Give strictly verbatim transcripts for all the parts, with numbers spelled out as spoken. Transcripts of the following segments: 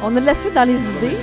On a de la suite dans les idées.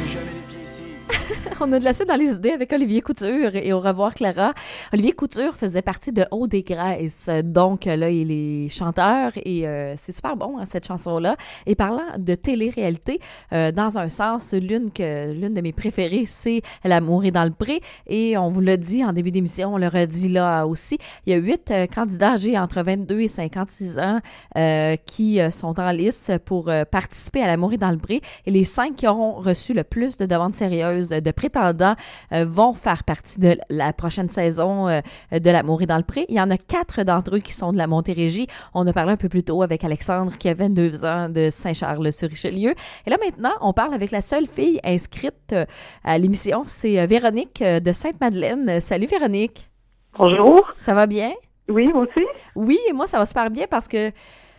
On a de la suite dans les idées avec Olivier Couture et au revoir Clara. Olivier Couture faisait partie de Haut des Graisses, donc là il est chanteur et euh, c'est super bon hein, cette chanson-là. Et parlant de télé-réalité, euh, dans un sens, l'une que l'une de mes préférées, c'est L'amour est dans le pré. Et on vous l'a dit en début d'émission, on le redit là aussi. Il y a huit euh, candidats âgés entre vingt-deux et cinquante-six ans euh, qui euh, sont en lice pour euh, participer à L'amour est dans le pré. Et les cinq qui auront reçu le plus de demandes sérieuses de prétendants euh, vont faire partie de la prochaine saison euh, de L'amour est dans le pré. Il y en a quatre d'entre eux qui sont de la Montérégie. On a parlé un peu plus tôt avec Alexandre qui a vingt-deux ans de Saint-Charles-sur-Richelieu. Et là maintenant, on parle avec la seule fille inscrite euh, à l'émission, c'est euh, Véronique euh, de Sainte-Madeleine. Salut Véronique. Bonjour. Ça va bien? Oui, vous aussi? Oui, et moi ça va super bien parce que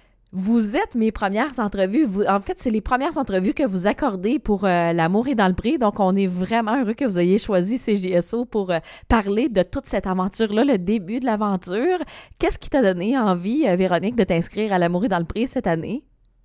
vous êtes mes premières entrevues. Vous, en fait, c'est les premières entrevues que vous accordez pour euh, L'amour est dans le pré. Donc, on est vraiment heureux que vous ayez choisi C J S O pour euh, parler de toute cette aventure-là, le début de l'aventure. Qu'est-ce qui t'a donné envie, euh, Véronique, de t'inscrire à L'amour est dans le pré cette année?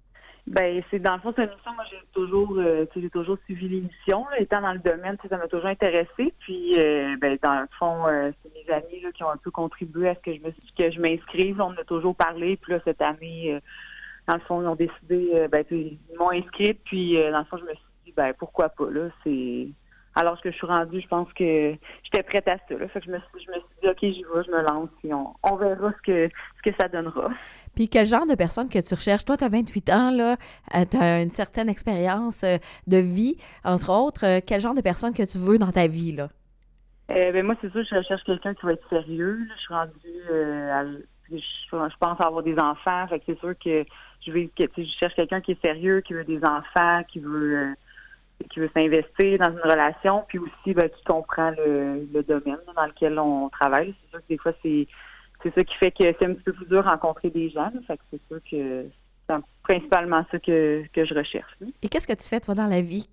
Ben, c'est dans le fond, c'est une émission, moi j'ai toujours euh, tu sais, j'ai toujours suivi l'émission, là, étant dans le domaine, tu sais, ça m'a toujours intéressée. Puis euh, ben, dans le fond, euh, c'est mes amis là, qui ont un peu contribué à ce que je me que je m'inscrive. On en a toujours parlé, puis là, cette année, euh, dans le fond, ils ont décidé, euh, ben, tu sais, ils m'ont inscrite, puis euh, dans le fond, je me suis dit, ben pourquoi pas, là, c'est. Alors que je suis rendue, je pense que j'étais prête à ça. Là. Fait que je me suis, je me suis dit, OK, j'y vais, je me lance, puis on, on verra ce que, ce que ça donnera. Puis quel genre de personne que tu recherches? Toi, tu as vingt-huit ans, là, tu as une certaine expérience euh, de vie, entre autres. Euh, quel genre de personne que tu veux dans ta vie, là? Euh, ben moi, c'est sûr, je recherche quelqu'un qui va être sérieux. Là. Je suis rendue, euh, à, je, je pense avoir des enfants. Fait que c'est sûr que je vais, que, je cherche quelqu'un qui est sérieux, qui veut des enfants, qui veut... Euh, qui veut s'investir dans une relation, puis aussi ben, qui comprend le, le domaine dans lequel on travaille. C'est sûr que des fois, c'est c'est ça qui fait que c'est un petit peu plus dur de rencontrer des gens. Là. Fait que c'est sûr que c'est principalement ça que, que je recherche. Là. Et qu'est-ce que tu fais, toi, dans la vie?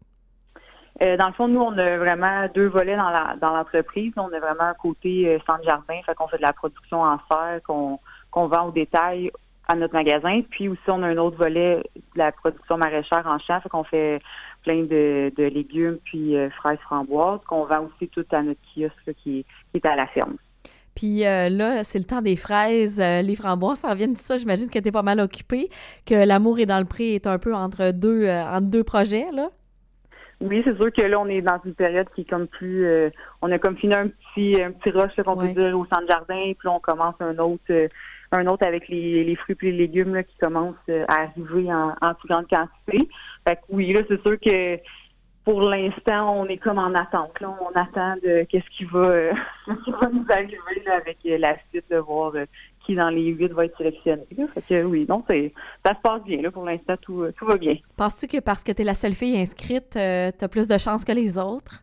Euh, dans le fond, nous, on a vraiment deux volets dans la dans l'entreprise. On a vraiment un côté euh, centre-jardin, fait qu'on fait de la production en serre, qu'on qu'on vend au détail à notre magasin. Puis aussi, on a un autre volet de la production maraîchère en champ, fait qu'on fait plein de, de légumes, puis euh, fraises framboises, qu'on vend aussi tout à notre kiosque là, qui, qui est à la ferme. Puis euh, là, c'est le temps des fraises, euh, les framboises s'en viennent, tout ça. J'imagine que t'es pas mal occupée, que L'amour est dans le pré est un peu entre deux, euh, entre deux projets, là. Oui, c'est sûr que là, on est dans une période qui est comme plus... Euh, on a comme fini un petit un petit rush, là, qu'on Ouais. peut dire, au centre-jardin, puis là, on commence un autre euh, un autre avec les, les fruits et les légumes là, qui commencent euh, à arriver en, en plus grande quantité. Fait que oui, là, c'est sûr que pour l'instant, on est comme en attente. Là. On attend de qu'est-ce qui va, euh, qu'est-ce qui va nous arriver là, avec euh, la suite, de voir euh, qui dans les huit va être sélectionné. Là. Fait que oui, donc c'est, ça se passe bien. Là, pour l'instant, tout, euh, tout va bien. Penses-tu que parce que t'es la seule fille inscrite, euh, t'as plus de chances que les autres?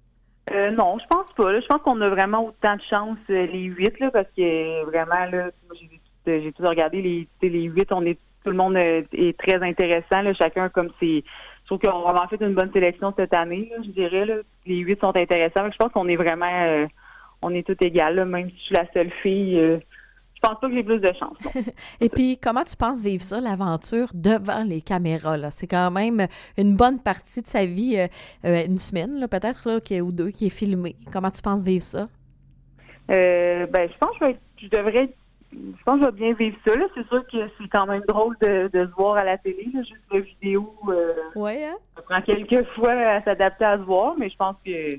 Euh, non, je pense pas. Là. Je pense qu'on a vraiment autant de chance euh, les huit, là, parce que euh, vraiment, là, moi, j'ai, tout, j'ai tout regardé, les, les huit, on est tout le monde euh, est très intéressant. Là, chacun comme c'est. Je trouve qu'on a vraiment fait une bonne sélection cette année, là, je dirais. Là. Les huit sont intéressants. Je pense qu'on est vraiment euh, on est tout égal, là, même si je suis la seule fille. Euh, je pense pas que j'ai plus de chance. Non. Et puis, comment tu penses vivre ça, l'aventure, devant les caméras, là? C'est quand même une bonne partie de sa vie, euh, euh, une semaine, là, peut-être, là, qui est, ou deux, qui est filmée. Comment tu penses vivre ça? Euh, ben, je pense que je, vais être, je devrais être, je pense que je vais bien vivre ça, là. C'est sûr que c'est quand même drôle de, de se voir à la télé, là, juste la vidéo. Euh, ouais, hein? Ça prend quelques fois à s'adapter à se voir, mais je pense que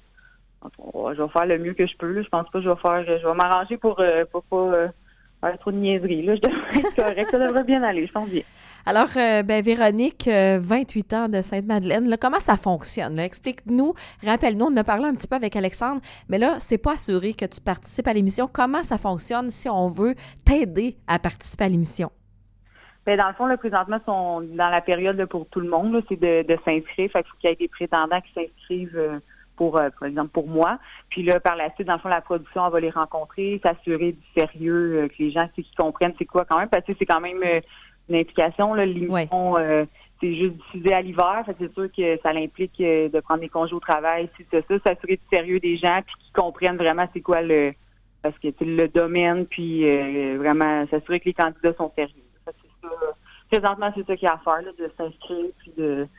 je vais faire le mieux que je peux, là. Je pense pas que je vais faire, je vais m'arranger pour, euh, pour pas euh, faire trop de niaiseries, là. Je devrais être correct, ça devrait bien aller, je pense bien. Alors, euh, ben Véronique, euh, vingt-huit ans de Sainte-Madeleine, là, comment ça fonctionne? Là? Explique-nous, rappelle-nous, on en a parlé un petit peu avec Alexandre, mais là, c'est pas assuré que tu participes à l'émission. Comment ça fonctionne si on veut t'aider à participer à l'émission? Ben, dans le fond, là, présentement, sont dans la période là, pour tout le monde, là, c'est de, de s'inscrire. Fait qu'il faut qu'il y ait des prétendants qui s'inscrivent euh, pour, euh, par exemple, pour moi. Puis là, par la suite, dans le fond, la production, elle va les rencontrer, s'assurer du sérieux, euh, que les gens, c'est qu'ils comprennent c'est quoi quand même, parce que c'est quand même euh, une implication, là, l'émission, ouais. euh, c'est juste diffusé à l'hiver, fait que c'est sûr que ça implique euh, de prendre des congés au travail, si c'est ça, s'assurer du sérieux des gens, puis qu'ils comprennent vraiment c'est quoi le, parce que c'est le domaine, puis euh, vraiment s'assurer que les candidats sont sérieux. Fait que c'est ça, présentement, c'est ça qu'il y a à faire, là, de s'inscrire, puis de,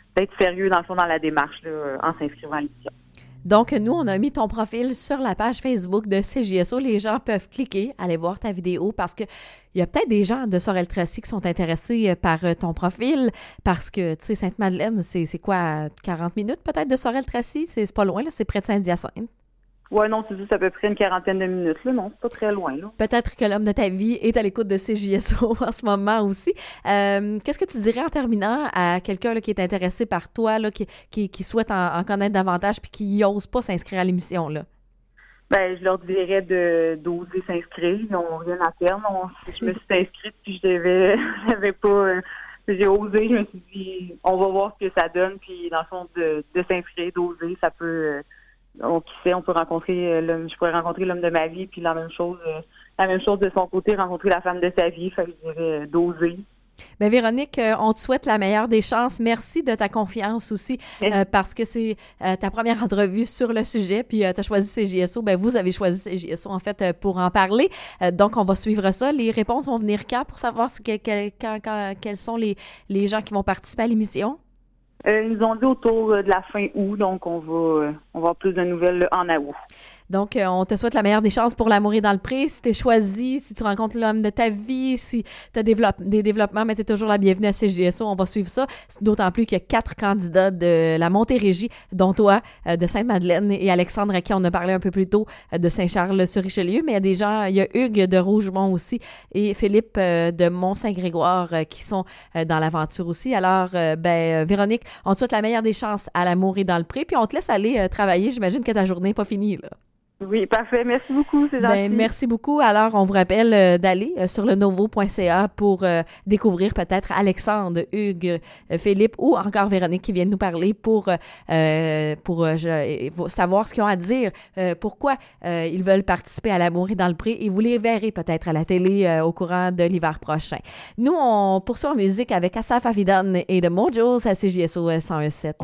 d'être sérieux, dans le fond, dans la démarche, là, en s'inscrivant à l'émission. Donc, nous, on a mis ton profil sur la page Facebook de C J S O. Les gens peuvent cliquer, aller voir ta vidéo parce que il y a peut-être des gens de Sorel-Tracy qui sont intéressés par ton profil parce que, tu sais, Sainte-Madeleine, c'est, c'est quoi, quarante minutes peut-être de Sorel-Tracy? C'est, c'est pas loin, là, c'est près de Saint-Hyacinthe. Oui, non, c'est juste à peu près une quarantaine de minutes. Là. Non, c'est pas très loin. Là. Peut-être que l'homme de ta vie est à l'écoute de C J S O en ce moment aussi. Euh, qu'est-ce que tu dirais en terminant à quelqu'un là, qui est intéressé par toi, là, qui, qui, qui souhaite en, en connaître davantage puis qui n'ose pas s'inscrire à l'émission? Là? Ben, je leur dirais de d'oser s'inscrire. Ils n'ont rien à perdre. On, je me suis inscrite puis je devais, j'avais pas... Euh, j'ai osé. Je me suis dit, on va voir ce que ça donne. Puis, dans le fond, de, de s'inscrire, d'oser, ça peut... Euh, On, qui sait, on peut rencontrer l'homme, je pourrais rencontrer l'homme de ma vie, puis la même chose, euh, la même chose de son côté, rencontrer la femme de sa vie, fait que je dirais euh, d'oser. Bien, Véronique, euh, on te souhaite la meilleure des chances. Merci de ta confiance aussi, euh, parce que c'est euh, ta première entrevue sur le sujet, puis euh, tu as choisi C J S O. Ben, vous avez choisi C J S O, en fait, euh, pour en parler. Euh, donc, on va suivre ça. Les réponses vont venir quand pour savoir ce que, que, quand, quand, quels sont les, les gens qui vont participer à l'émission? Euh, ils nous ont dit autour de la fin août, donc on va, euh, on va avoir plus de nouvelles en août. Donc, euh, on te souhaite la meilleure des chances pour l'amour et dans le pré. Si t'es choisi, si tu rencontres l'homme de ta vie, si tu as développe, des développements, mais t'es toujours la bienvenue à C J S O. On va suivre ça. D'autant plus qu'il y a quatre candidats de la Montérégie, dont toi, euh, de Sainte-Madeleine, et Alexandre, à qui on a parlé un peu plus tôt, euh, de Saint-Charles-sur-Richelieu. Mais il y a des gens, il y a Hugues de Rougemont aussi et Philippe euh, de Mont-Saint-Grégoire euh, qui sont euh, dans l'aventure aussi. Alors, euh, ben, euh, Véronique, on te souhaite la meilleure des chances à l'amour et dans le pré. Puis on te laisse aller euh, travailler. J'imagine que ta journée n'est pas finie, là. Oui, parfait. Merci beaucoup, c'est gentil. Ben, merci beaucoup. Alors, on vous rappelle euh, d'aller euh, sur le novo point c a pour euh, découvrir peut-être Alexandre, Hugues, euh, Philippe ou encore Véronique qui viennent nous parler pour euh, pour euh, je, savoir ce qu'ils ont à dire, euh, pourquoi euh, ils veulent participer à l'amour et dans le pré, et vous les verrez peut-être à la télé euh, au courant de l'hiver prochain. Nous, on poursuit en musique avec Asaf Avidan et The Mojos à C J S O cent un virgule sept.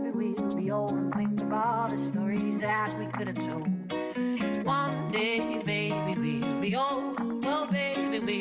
All the stories that we could have told. One day, baby.